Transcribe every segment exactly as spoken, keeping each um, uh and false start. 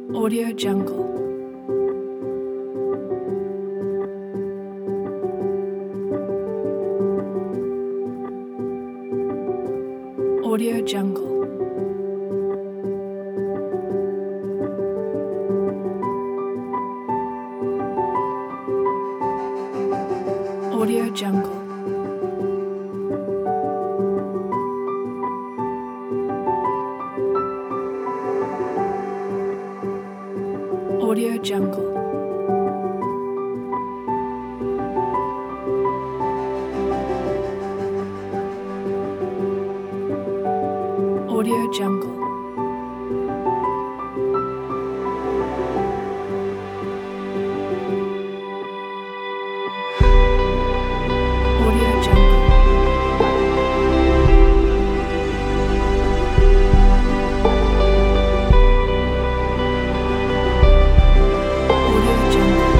Audio Jungle. Audio Jungle. Audio Jungle. Audio Jungle. Audio Jungle. Audio Jungle. Audio Jungle.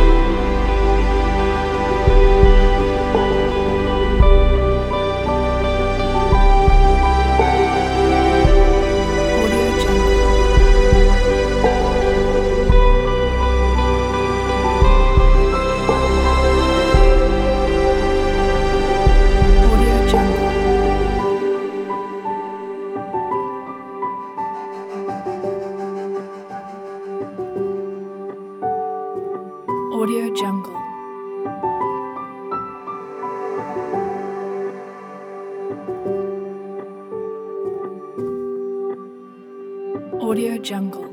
Audio Jungle. Audio Jungle. Audio Jungle. Audio Jungle.